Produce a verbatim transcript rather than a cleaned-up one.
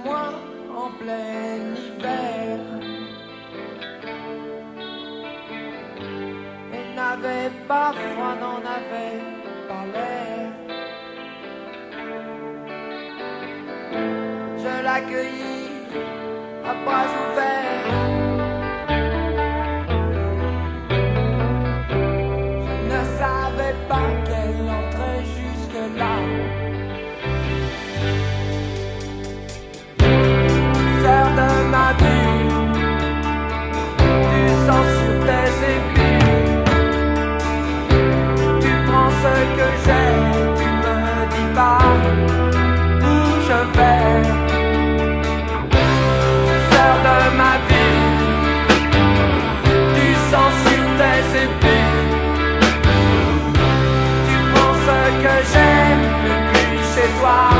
moi en plein hiver. Elle n'avait pas froid, n'en avait pas l'air. Je l'accueillis à bras ouverts. Je ne savais pas qu'elle entrait jusque-là. Sœur de ma vie, du sang sur tes épaules. Tu prends ce que j'ai, tu me dis pas où je vais. Sœur de ma vie, du sang sur tes épaules. Tu prends ce que j'ai, et puis chez toi.